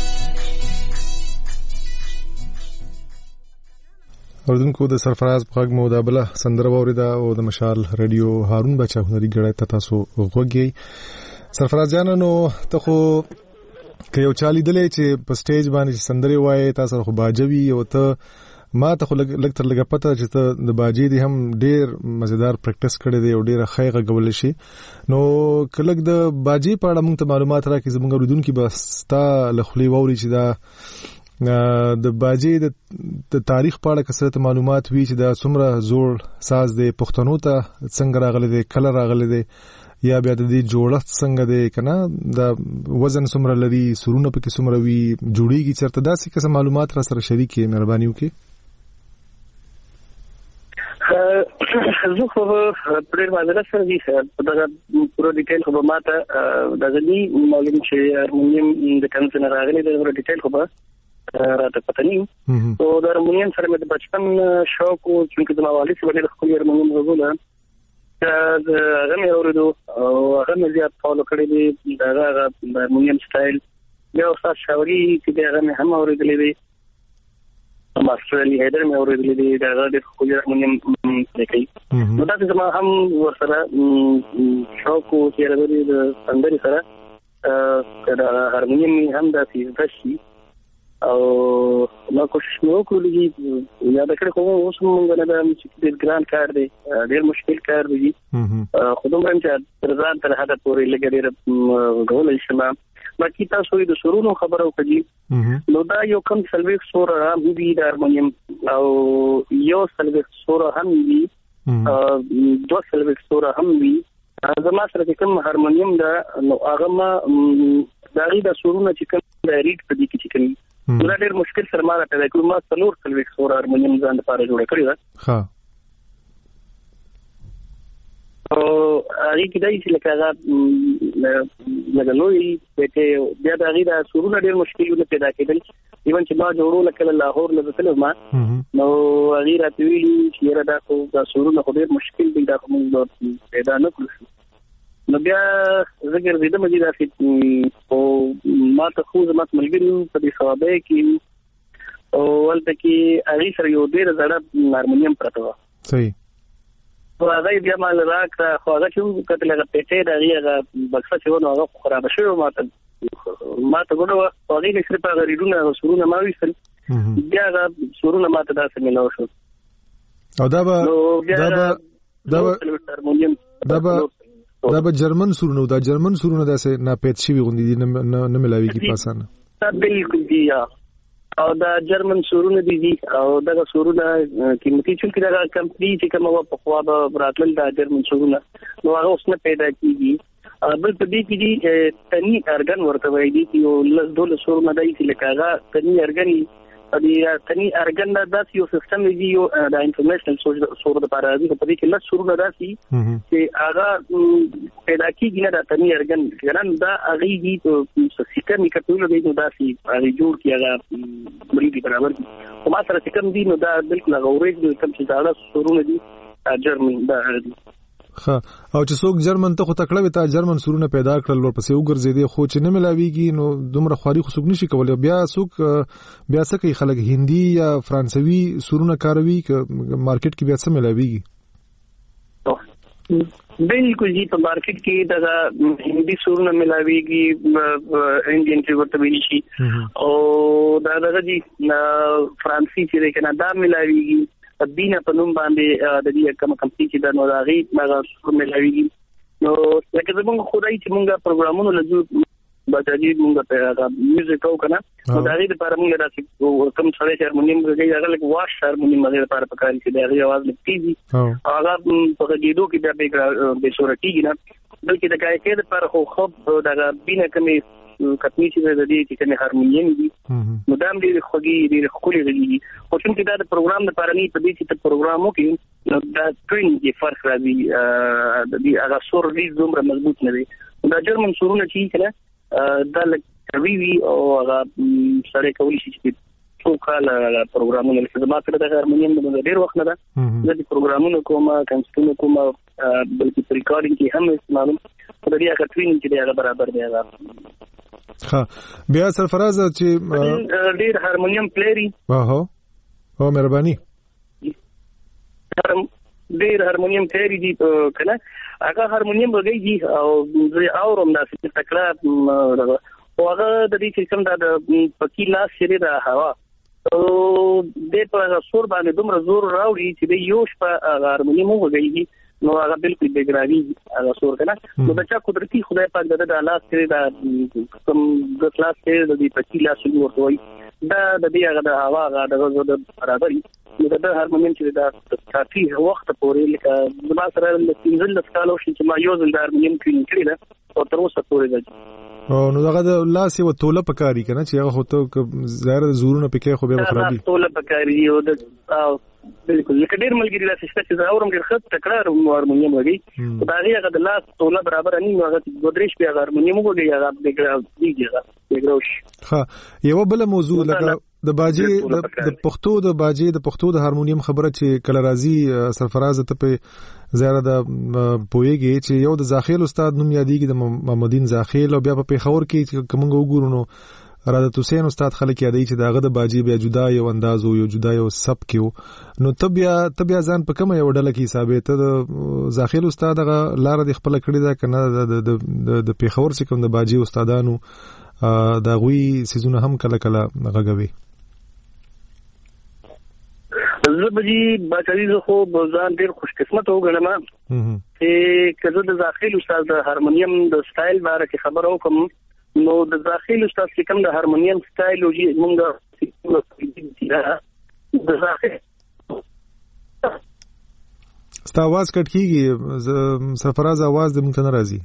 اوردونکو د سرفراز په غږ مو دا بله سندره واورېده او د مشال رادیو هارون بچا هنري ګړی ته تاسو غوږی. سرفراز جان نو ته خو که یو چا لیدلی چې په سټیج باندې سندرې وایي تاسو خو باجوي او ته ما ته خو لږ تر لږه پته چې ته د باجې دی هم ډېر مزیدار پریکټس کړی دی او ډېره ښه یې غږولی شي. نو که لږ د باجې په اړه موږ ته معلومات راکړي زموږ اورېدونکي به ستا له خولې واوري چې دا د باجې د تاریخ په اړه که څه معلومات وي چې دا څومره زوړ ساز دی، پښتنو ته څنګه راغلی دی، کله راغلی دی، یا بیا د دې جوړښت څنګه دی کنه، دا وزن څومره لري، سرونه پکې څومره وي، جوړیږي چېرته، داسې قسم معلومات را سره شریک کړي مهرباني وکړي. زه خو ډېر معذرت سره دي دغه پوره ډیټیل خو به ما ته دغه دي معلوم چې هارمونیم د کوم څه نه راغلی د پوره ډیټیل خو به راته پته نه وي. نو د هارمونیم سره مې د بچپن شوق و چې زما والد صاحب ډېر ښکلي هارمونیم غږونه هغه مې اورېدو او هغه مې زیات فالو کړی دی د هغه د هارمونیم سټایل. بیا استاد شاوري چې دی هغه مې هم اورېدلی دی، ماسټر علي حیدر مې اورېدلی دی، د هغه ډېر ښکلي هارمونیم پلی کوي. نو داسې زما هم ورسره شوق و چې هغه د سندرې سره که د هارمونیم مې هم داسې زده شي او ما کوشش مې وکړو چې یاد کړی خو اوس مونږ نه دا چې ډېر ګران کار دی، ډېر مشکل کار دی، خو دومره چې تر ځان تر حده پورې لږ ډېر غولی شم. باقي تاسو د سرونو خبره وکړئ نو دا یو کم څلوېښت سوره هم وي د هارمونیم او یو څلوېښت سوره هم وي، دوه څلوېښت سوره هم وي. زما سره چې کوم هارمونیم ده نو هغه ما د هغې د سرونه چې کوم د ریډ په دې کې چې کوم دا ډېر مشکل سره ما راپیدا کړو. ما څلور څلوېښت سوره هارمونیم ځان لپاره جوړه کړې ده او هغې کې دا چې لکه هغه لکه لوی بیا د هغې د سرونه ډېر مشکلونه پیدا کېدل. ایون چې ما جوړوله کله لاهور نه زه تللی ما نو هغې راته ویلي چې یاره دا خو دا سرونه خو ډېر مشکل دي، دا خو موږ پیدا نه کړو شو. نو بیا زه ګرځېدم دې داسې خو ما ته خو زما ملګري په دې صوابۍ کې او هلته کې هغې سره یو ډېره زړه هارمونیم پرته وه. صحیح. نو هغه یې بیا ما له راکړه خو هغه چې وکتل هغه پیټۍ د هغې هغه بکسه چې وه نو هغه خرابه شوې وه، ما ته ما ته ګوډه وه خو هغې نه صرف هغه ریډونه هغه سرونه ما ویستل بیا هغه سرونه ما ته داسې میلاو شو. او دا به دا به دا به جرمن سرونه دا جرمن سرونه داسې ناپید شوي غوندې دي، نه ملاویږي په اسانه. دا بالکل دي او دا جرمن سرونه دي دي او دغه سرونه قیمتي چونکې دغه کمپني چې کومه وه پخوا به راتلل دا جرمن سرونه نو هغه اوس نه پیدا کېږي. بل په دې کې دي تني ارګن ورته وایي دي یو لس دولس سرونه دی چې لکه هغه تني ارګن د تني ارګن دا داسې یو سیستم دی یو د انفارمیشنل سور دپاره راځي په دې کې لس سرونه داسې چې هغه پیدا کېږي نه دا تني ارګن ګران دا هغې دي سیستم یې کټولو دی نو داسې هغې جوړ کړي هغه مري دي برابر دي. خو ما سره چې کوم دي نو دا بلکل هغه ورېږ دي کوم چې زاړه سرونه دي جرمن دا هغه دي. ښه او چې څوک جرمن ته خو تکړه وي تا جرمن سرونه پیدا کړل ورپسې وګرځېدې خو چې نه ملاویږي نو دومره خواري خو څوک نشي کولی. بیا څوک بیا څه کوي خلک هندي یا فرانسوي سرونه کاروي که مارکیټ کې بیا څه ملاویږي؟ بالکل جی په مارکیټ کې دغه هندي سرونه ملاویږي انډین چې ورته ویل شي او دا دغه جی فرانسي چې دی که نه دا ملاویږي دینه په نوم باندې د دې کومه کمپني چې دا نو د هغې هغه سور ملاویږي. نو لکه زمونږ خدای چې مونږ پروګرامونه لږ بچاجي مونږ په هغه میوزیک کوو که نه نو د هغې دپاره مونږ داسې کوم سړی چې هارمونیم غږوي هغه لږ واش هارمونیم هغې دپاره پکار چې د هغې اواز لږ تېز وي او هغه په غږېدو کې بیا بې سوره کېږي نه بلکې د ګایکۍ دپاره خو خوب دغه بینه کمې کتنی چې د دې چې کومې هارمونیم دي نو دا هم ډېرې خوږې ډېرې ښکلې غږېږي. خو چونکې دا د پروګرام دپاره نه وي په دې چې ته پروګرام وکړې نو دا ټرین کې فرق راځي د دې هغه سور ډېر دومره مضبوط نه دی. دا جرمن سرونه چې وي که نه دا لږ قوي وي او هغه سړی کولی شي چې څو کال پروګرامونه چې ما کړی د هارمونیم د ډیر وخت نه ده د پروګرامونو کومه کنسټونه کومه بلکې ریکارډینګ کې هم استعمالوم په دې هغه ټریننګ کې هغه برابر دی هغه ها بیا سرفراز چې ډیر هارمونیم پلیری واه او مهرباني ډیر هارمونیم پلیری دي کنه هغه هارمونیم وګړي او زه اورم دا چې تکړه او هغه د دې چې کوم دا پکی لاس شری دا هوا او د په سور باندې دومره زور راوړي چې د یوش په هارمونیم وګړي نو هغه بالکل بیګراوي هغه سور کنه نو دا چې قدرتي خدای پاک د الله سره دا کوم د کلاس سره د دې پکی لاس ورته وي دا د دې هغه د هوا هغه د غوړو د برابرۍ نو دا هارمونیم چې دا کافي وخت پورې لکه د ما سره د پنځل کالو چې ما یو ځل د هارمونیم کې کړی دا او تر اوسه پورې دی او نو دغه د الله سی و توله پکاري کنه چې هغه هوته ظاهر زورونه پکې خو به خرابي توله پکاري او د بالکل لکه ډیر ملګری راځي چې اورم ډیر خط تکرار هارمونیم وږي دا هغه د الله توله برابر نه نو هغه ګودریش په هارمونیم وږي هغه دګرا دیږي دګروش ها یو بل موضوع لکه د باجی د پښتو د باجی د پښتو د هارمونیم خبره چې کله راځي سرفراز ته په زیاره د پویږي چې یو د زاخیل استاد نوم یادېږي د محمدین زاخیل او بیا په پیښور کې کومنګ وګورو نو رادت حسین استاد خلک یادې چې داغه د باجی بیا جدا یو انداز او یو جدا یو سب کېو نو تبیا تبیا ځان په کومه یو ډله کې حسابې ته د زاخیل استاد غا لار د خپل کړی دا کنه د د پیښور څخه کوم د باجی استادانو دا غوي سيزونه هم کله کله غږوي زبجی باچری زه خو ځان ډیر خوش قسمت وګڼم چې کله د داخلي استاد د هارمونیم د سټایل باره کې خبرو کوم نو د داخلي استاد چې کوم د هارمونیم سټایل او موږ د داخلي ستا आवाज کټ کیږي سرفراز आवाज د مونږ نه راځي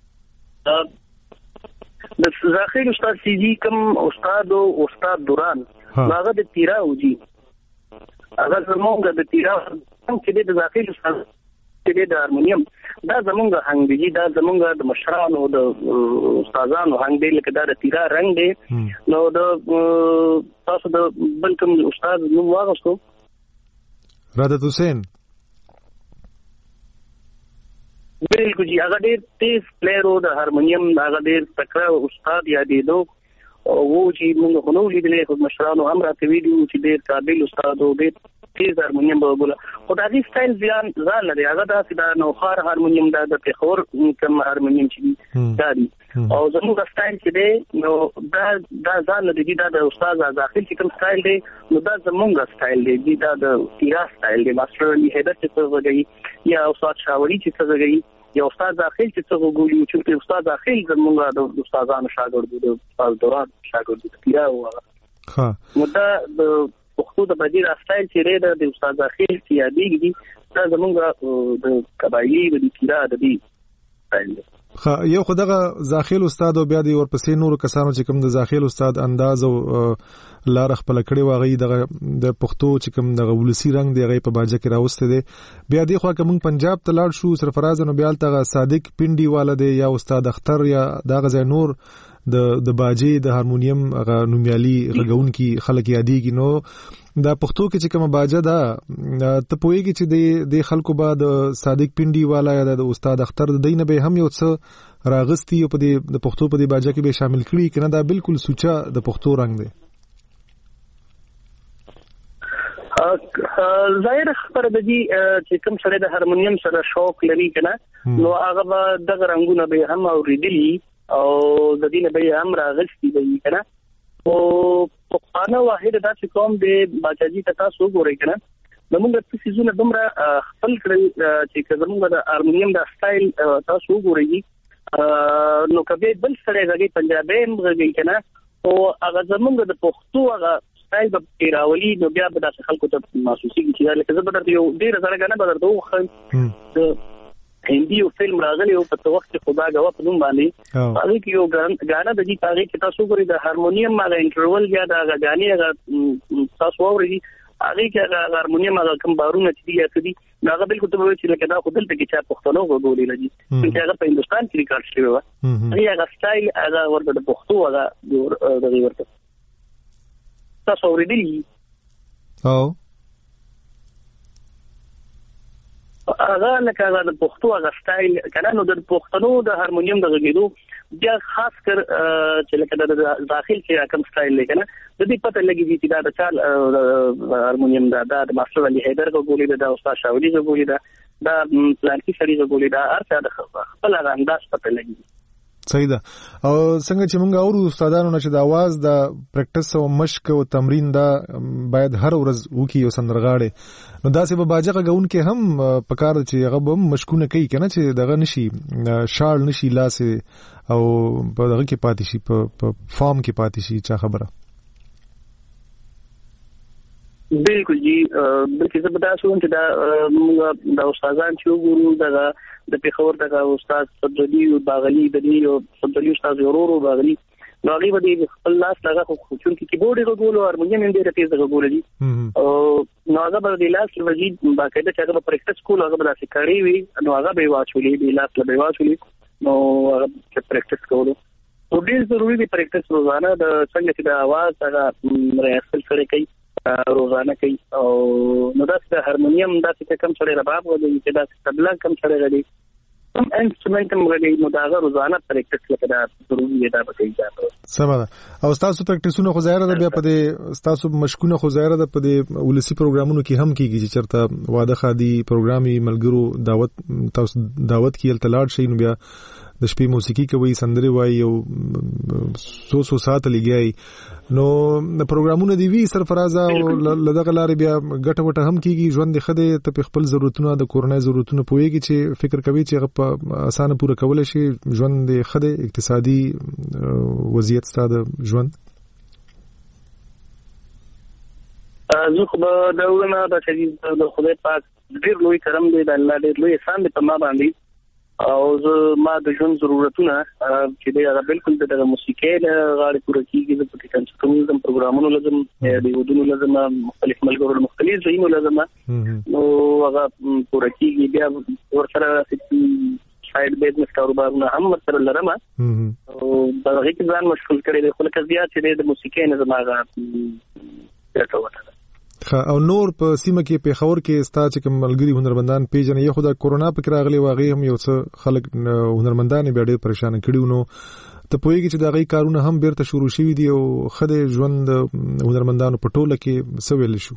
د داخلي استاد چې کوم استاد او استاد دوران هغه د تیرا وږي هغه زمونږ د تیرا چې د داخلي استاد چې د هارمونیم دا زمونږ هنګ دی دا زمونږ د مشرانو د استادانو هنګ دی لکه دا د تیرا رنگ دی نو د تاسو د بل کوم استاد نو واغستو رادت حسین بالکل جی هغه ډیر تیز پلیئر و د هارمونیم هغه ډیر تکړه استاد یادېدو او چې موږ خو نو لیدلې خو مشرانو هم راته ویډیو چې ډیر قابل استاد او ډیر تیز هارمونیم به بوله خو دا دې سټایل ځان ځان لري هغه دا چې دا نوخار هارمونیم دا د پیښور کوم هارمونیم چې دا دی او زموږ سټایل چې دی نو دا دا ځان لري دا د استاد داخل چې کوم سټایل دی نو دا زموږ سټایل دی دا د تیرا سټایل دی ماستر هیدر چې څه وګړي یا استاد شاوري چې څه وګړي یا استاد داخل چې څه وګوري چې استاد داخل زموږ د استادانو شاګرد دي استاد دوران شاګرد دي تیرا و ها نو دا د پښتو د بدیل سټایل چې ریډر د استاد داخل چې یادېږي دا زموږ د قبایلی د تیرا د دې سټایل دی خا یو خدغه زاخیل استاد او بیا دی ورپسې نور کسانو چې کوم د زاخیل استاد انداز او لار خپل کړي واغې د د پښتو چې کوم د ولسی رنگ دی غي په باجه کې راوسته دی بیا دی خو کوم پنجاب ته لاړ شو سرفراز نو بیا تل صادق پنډي والده یا استاد اختر یا دغه ځای نور د د باجی د هارمونیم غ نومیالي غږون کی خلک یادېږي نو دا پښتو کې چې کومه باجه دا ته پوهیږي چې د د خلکو بعد صادق پنډي والا یا د استاد اختر د دینه به هم یو څه راغستی په د پښتو په د باجه کې به شامل کړي کنه دا بالکل سوچا د پښتو رنگ دی ظاهر خبره د دې چې کوم سره د هارمونیم سره شوق لري کنه نو هغه د رنگونه به هم اوریدلی او د دې نه به هم راغستی دی کنه او په خانه واحد دا چې کوم د باجی ته تاسو ګورئ کنه زموږ په سيزونه دومره خپل کړل چې زموږ د هارمونیم د سټایل تاسو ګورئ نو کبه بل سره غږی پنجابي غږی کنه او هغه زموږ د پښتو هغه سټایل د پیراولي نو بیا به د خلکو ته محسوسي کیږي لکه زه به یو ډیر سره غنه به درته وخم هندي او فلم راغلی او په وخت کې خدا غوا په نوم باندې هغه کې یو غانا د دې پاره کې تاسو ګورئ د هارمونیم ماغه انټرول یا د غاني هغه تاسو اورئ هغه کې هغه هارمونیم هغه کوم بارونه چې دی کدي هغه بالکل ته وایي چې لکه دا خو دلته کې چا پښتنو غوړي لګي چې هغه په هندستان کې ریکارډ شوی و هغه هغه سټایل هغه ورته د پښتو هغه د ورته ها یو خدغه زاخیل استاد او بیا دی ورپسې نور کسانو چې کوم د زاخیل استاد انداز او لار خپل کړي واغې د غي په باجه کې راوسته دی بیا دی خو کوم استاد چې کوم د هارمونیم تاسو اوریدلی او هغه لکه هغه د پښتو هغه سټایل کنه نو د پښتنو د هارمونیم د غږیدو بیا خاص کر چې لکه د داخل کې کوم سټایل لګنه د دې پته لګي چې دا د چال هارمونیم دا د ماستر علي حیدر غوولي دا استاد شاولي غوولي دا دا پلان کې سړي غوولي دا ارته د خپل انداز پته لګي صحیح ده. او څنګه چې موږ اورو استادانو نه چې د आवाज د پریکټس او مشق او تمرین دا باید هر ورځ وکي او سندرغاړي نو دا سه به باجه غون کې هم پکار چې هغه به مشکونه کوي کنه چې دغه نشي شال نشي لاسه او په دغه کې پاتې شي په فارم کې پاتې شي چا خبره بالکل جی بلکې زه به تاسو ته دا موږ د استادان چې وګورو دا د پیښور د استاد صدرلی او باغلی د دې او صدرلی استاد ورورو باغلی نو هغه به خپل لاس لږه خو چون کې کیبورډ غوړو هارمونیم هم ډېر تیز غوړي دي او نو هغه به د لاس وزید باقاعده چې هغه پریکټس کول هغه به تاسو کړی وي نو هغه به واچولې د لاس له به واچولې نو هغه پریکټس کولو او ډېر ضروري دی پریکټس روزانه د څنګه چې د आवाज هغه ریاضت سره کوي روزانه کوي او نو دا د هارمونیم دا چې کوم څه رباب غوډي چې دا تبلا کوم څه غوډي کوم انسټرومنټ هم غوډي نو دا روزانه پریکټس لکه دا ضروري دی دا به کوي سمه ده. او تاسو پریکټسونه خو ظاهر ده بیا په دې تاسو مشکونه خو ظاهر ده په دې ولسی پروګرامونو کې هم کیږي چې چرته واده خادي پروګرامي ملګرو دعوت تاسو دعوت کیل تلاړ شي نو بیا د شپې موسیقي کوي سندري وایي او سو سو سات لګي نو د پروګرامونو دی وی سرفرازه او لدغه لارې بیا ګټه وټه هم کیږي ژوند د خده ته خپل ضرورتونه د کورنۍ ضرورتونه پويږي چې فکر کوي چې په اسانه پوره کول شي ژوند د خده اقتصادي وضعیت ستاسو ژوند زه خو دا ورنه د چې د خدای پاک ډېر لوی کرم دی د الله ډېر لوی احسان دی په ما باندې او زه ما د ژوند ضرورتونه چې دا هغه بالکل د موسیقي غاړه پوره کیږي د پټیکن کوم پروګرامونو لازم د ودونو لازم مختلف ملګرو مختلف ځایونو لازم نو هغه پوره کیږي بیا ورسره سایډ بیزنس کاروبارونه هم سره لرم او دا هیڅ ځان مشغول کړي د خلک زیات چې د موسیقي نه زماغه راټوټه او نور په سیمه کې په خور کې ستا چې کوم ملګری هنرمندان پیژنې یو خدای کورونا پکې راغلی واغې هم یو څه خلک هنرمندان به ډېر پریشان کړي نو ته پوهیږي چې دا غي کارونه هم بیرته شروع شوي دي او خدای ژوند هنرمندانو په ټوله کې سویل شو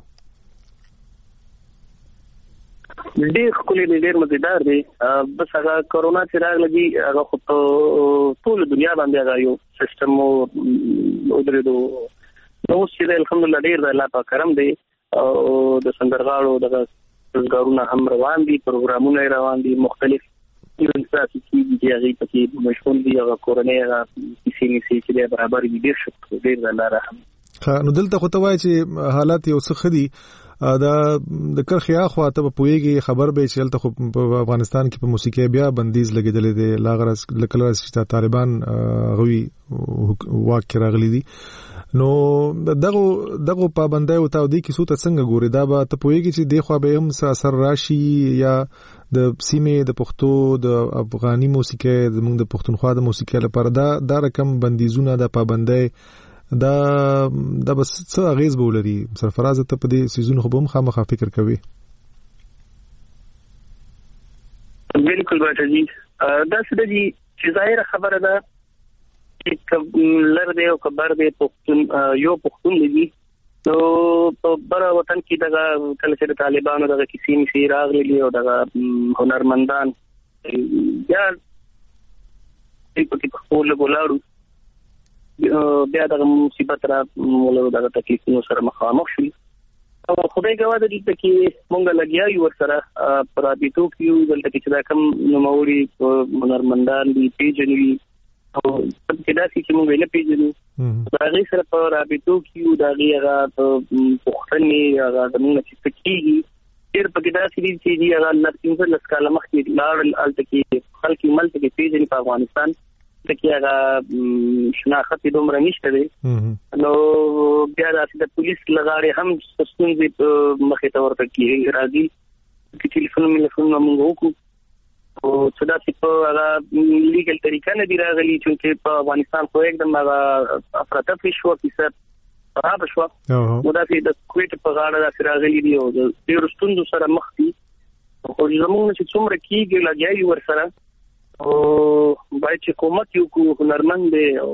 ډېر خولي ډېر مزیدار دی بس هغه کورونا چې راغلی هغه خو ټول دنیا باندې هغه یو سیستم او درېدو نو چې الحمدلله ډېر د الله په کرم دی او د سندرغاړو د روزګارونه هم روان دي پروګرامونه روان دي مختلف ایونټس چې هغه پکې مشغول دي او کورنۍ هغه کیسې نشي چې برابر دي ډېر شکر ډېر د الله رحم نو دلته خو ته وایي چې حالات یو څه خدي دا د کرخیا خو ته په پويږي خبر به چې تل خو په افغانستان کې په موسیقي بیا بندیز لګیدل دي لاغرس لکه چې طالبان غوي واک راغلي دي نو دغه دغه پابندۍ او تاودي کې سوت څنګه ګوري دا به ته پويږي چې د خو به هم اثر راشي یا د سیمه د پښتو د افغاني موسیقي د موږ د پښتونخوا د موسیقي لپاره دا د رقم بندیزونه د پابندۍ دا د بس څه غیز بولري سرفراز ته په دې سيزون خو به مخامخ فکر کوي بالکل باټه جی دا څه دي چې ظاهر خبره ده لر دی او کبر دی پښتون یو پښتون دی نو په بر وطن کې دغه کله چې طالبانو دغه کیسې نشي راغلي او دغه هنرمندان یا په کې په خپل ګولاړو بیا دغه مصیبت را مولا دغه تکلیفونو سره مخامخ شي او خدای ګواه دې چې مونږ لګیا یو سره پرابطو کې دلته چې دا کوم نوموري هنرمندان دي پیژنوي او کدا چې موږ ویل پیژنو دا غي سره په رابطو کې دا غي هغه پوښتنې هغه زموږ چې پکېږي ډېر په کدا چې دی هغه لږ لږ کاله مخکې لاړ الته کې خلک ملت کې پیژني په افغانستان کې هغه شناخت دومره نشته دی نو بیا د پولیس لغاړي هم ستونزې مخې ته ورته کې راځي چې ټلیفون مې له موږ وکړو او څه دا چې په هغه لیګل طریقه نه دی راغلی چې په افغانستان خو एकदम هغه افراطي شو کیسه خراب شو نو دا چې د کویت په غاړه د راغلي دی او د ډېر ستوندو سره مخ دي خو زموږ چې څومره کېږي لګیاي ورسره او باید چې حکومت یو کو هنرمند دی او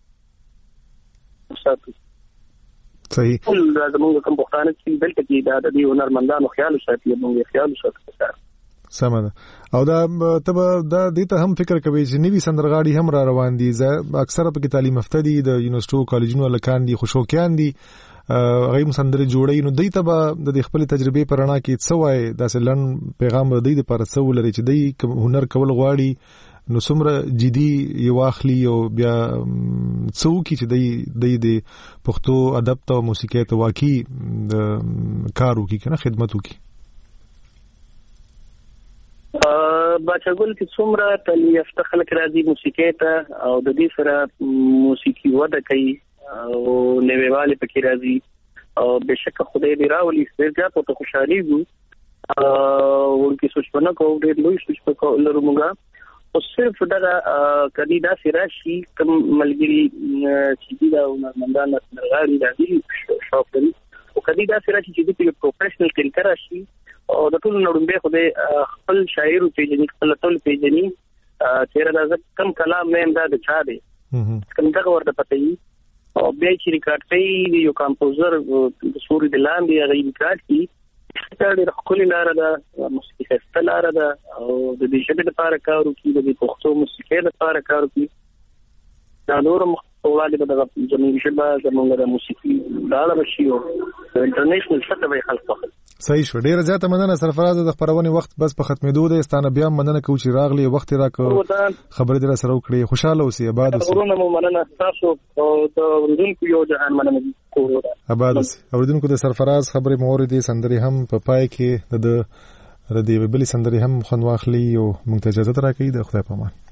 ساتي صحیح ټول زموږ کوم پښتانه چې دلته کې دا د هنرمندانو خیال ساتي موږ خیال ساتو سمه ده او دا تب دا دته هم فکر کوي چې نوی سندرغاړي هم را روان دي اکثره په تعلیم یافته دي د یونیورسيټو کالجونو لکان دي خوشوکیان دي غي مسندره جوړي نو دته به د خپل تجربه پرانا کې څه وای د سلن پیغام دی د پر څو لري چې دی هنر کول غواړي نو څومره جدي یو اخلي او بیا څو کې چې دی د پښتو ادب ته موسیقي ته واقعي کارو کې کنه خدمتو کې باچګل چې څومره تعلیم یافته خلک راځي موسیقي ته او د دې سره موسیقي وده کوي او نوېواله پکې راځي او بشک خدای دې راولي سترګه په خوشحالي وو او ورته سوچونه کوو ډېر لوی سوچ په لرو موږ او صرف دا کدي دا سراشي کوم ملګری چې دا هنرمندان سندرغاړي راځي شوق لري او کدي دا سراشي چې د پروفیشنل کرکټر شي او د ټول نړۍ خو د خپل شاعر او پیجنې خپل ټول پیجنې چیرې دا کم کلام نه امداد چا دی کوم دا ورته پته ای او بیا چې ریکارډ کوي یو کمپوزر د سوري د لاندې هغه ریکارډ کوي دا د خپل لاره ده موسیقي خپل لاره ده او د دې شبکې لپاره کار کوي د پښتو موسیقي لپاره کار کوي دا نور مخاطبه د زموږ شبکه زموږ د موسیقي دا له شي او انټرنیشنل سطح به خلک وخت صحیح شو ډیره زیاته مننه سرفراز د خبرونه وخت بس په ختمېدو ده ستانه بیا مننه کوم چې راغلی وخت راکو خبرې در سره وکړي خوشاله اوسئ آباد اوسئ ورونه مو مننه تاسو او د اوریدونکو یو جهان مننه کوو آباد اوسئ اوریدونکو د سرفراز خبرې موردي سندري هم په پای کې د د دې ویبلې سندري هم خنواخلي او مونږ ته اجازه راکړي د خدای په امان